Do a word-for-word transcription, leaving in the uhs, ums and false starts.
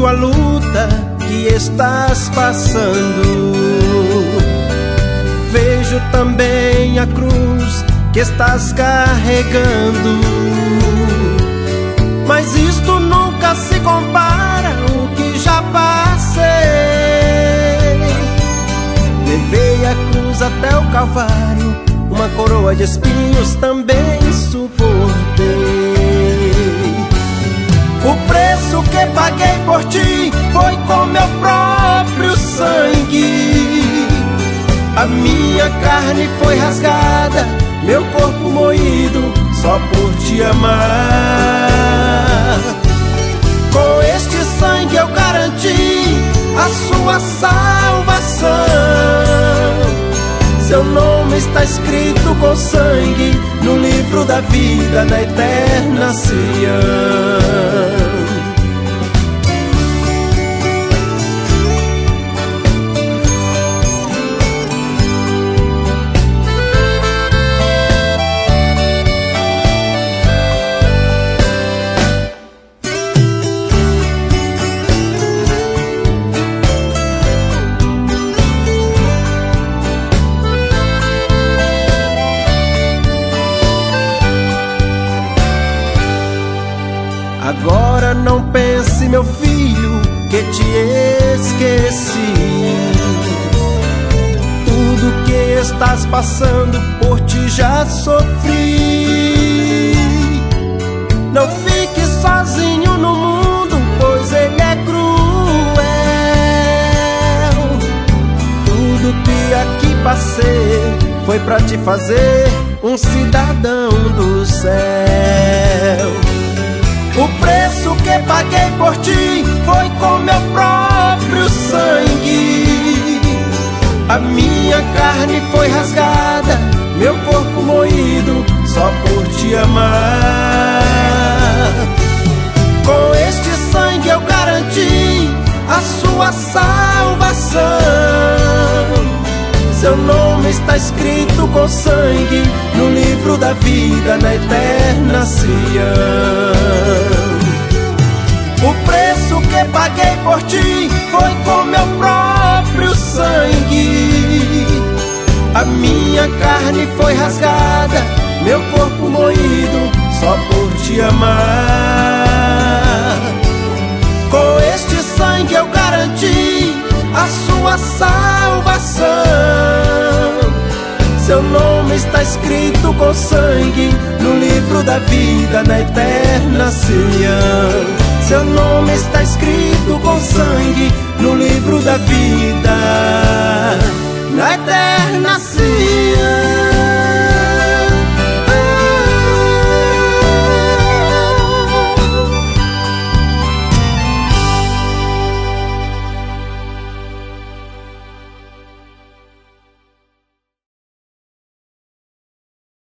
vejo a luta que estás passando, vejo também a cruz que estás carregando, mas isto nunca se compara ao que já passei. Levei a cruz até o Calvário, uma coroa de espinhos também suportei. O preço que paguei por ti foi com meu próprio sangue. A minha carne foi rasgada, meu corpo moído, só por te amar. Com este sangue eu garanti a sua salvação. Seu nome está escrito com sangue no livro da vida, na eterna Sião. Agora não pense, meu filho, que te esqueci. Tudo que estás passando por ti já sofri. Não fique sozinho no mundo, pois ele é cruel. Tudo que aqui passei foi pra te fazer um cidadão do céu. O preço que paguei por ti foi com meu próprio sangue. A minha carne foi rasgada, meu corpo moído, só por te amar. Com este sangue eu garanti a sua salvação. Seu nome está escrito com sangue no livro da vida, na eterna Sião. O preço que paguei por ti foi com meu próprio sangue. A minha carne foi rasgada, meu corpo moído, só por te amar. Com este sangue eu garanti a sua salvação. Seu nome está escrito com sangue no livro da vida, na eterna Sião. Seu nome está escrito com sangue